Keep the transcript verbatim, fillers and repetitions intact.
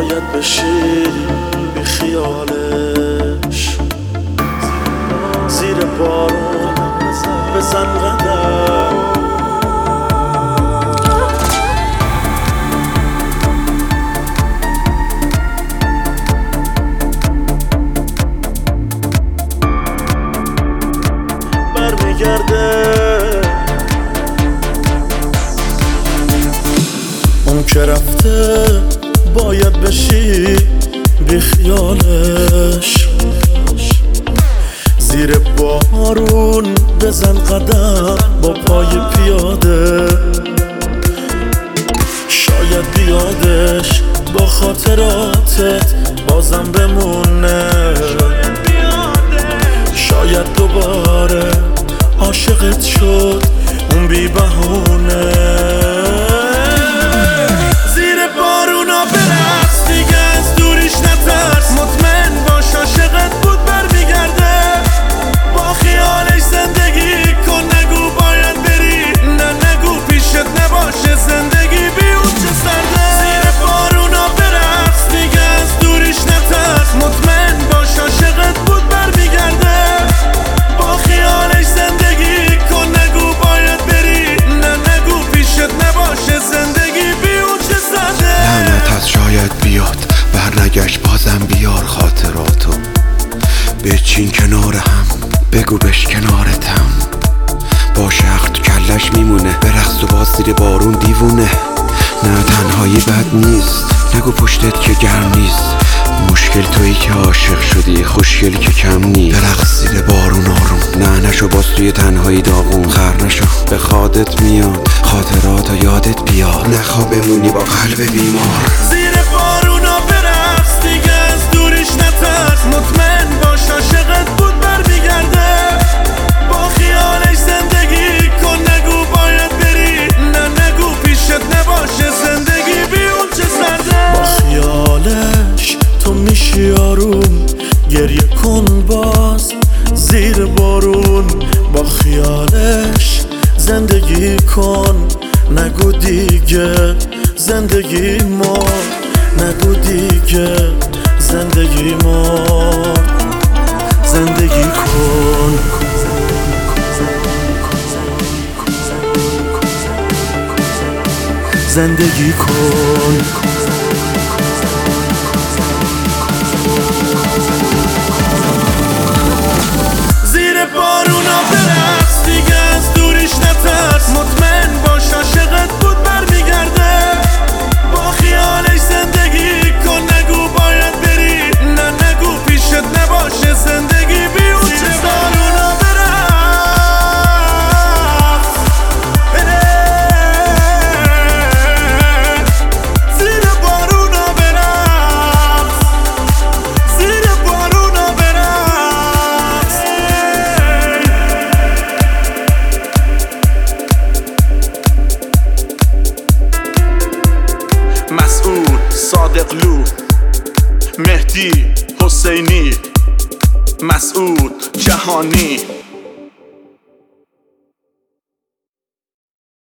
باید بشی بی خیالش، زیر بارون بزن قدم. برمیگرده اون که رفته، باید بشی بی خیالش، زیر بارون بزن قدم با پای پیاده. شاید بیادش با خاطراتت بازم بمونه، شاید دوباره عاشقت شد اون بی بهونه. زیر بارونا برقص دیگه، از دوریش نترس، مطمئن باش عاشقت بود برمیگرده. با خیالش زندگی کن، نگو باید بری، نه نگو پیشت نباشه زندگی بی اون چه سرده. زیر بارونا برقص دیگه، از دوریش نترس، مطمئن باش عاشقت بود برمیگرده. با خیالش زندگی کن، نگو باید بری، نه نگو پیشت نباشه زندگی بی اون چه سرده. لعنت از شاید بیاد برنگشت، بازم بیار خاطراتو بچین کنار هم، بگو بش کنارتم. با شخص تو کلش میمونه، برقص و باز زیر بارون دیوونه. نه تنهایی بد نیست، نگو پشتت که گرم نیست. مشکل تویی که عاشق شدی، خوشگلی که کم نیست. برقص زیر بارون آروم، نه نشو باز توی تنهایی داغون. خر نشو به خودت میاد، خاطراتو یادت بیاد، نخوا بمونی با قلب بیمار. زیر بارونا برقص دیگه، از دوریش نترس، مطمئن باش عاشقت بود برمیگرده. با خیالش زندگی کن، نگو باید بری، نه نگو پیشت نباشه زندگی بی اون چه سرده. با خیالش تو میشی آروم، گریه کن باز زیر بارون. با خیالش زندگی کن، نگو دیگه زندگی ما، نگو دیگه زندگی ما. زندگی کن، زندگی کن. زیر بارونا برقص دیگه، از دوریش نترس، مطمئن باش عاشقت بود برمیگرده. با خیالش زندگی کن، نگو باید بری، نه نگو پیشت نباشه زندگی بی اون چه بارونا برقص. زیر بارونا برقص، زیر بارونا برقص. مسعود صادقلو، مهدی حسینی، مسعود جهانی.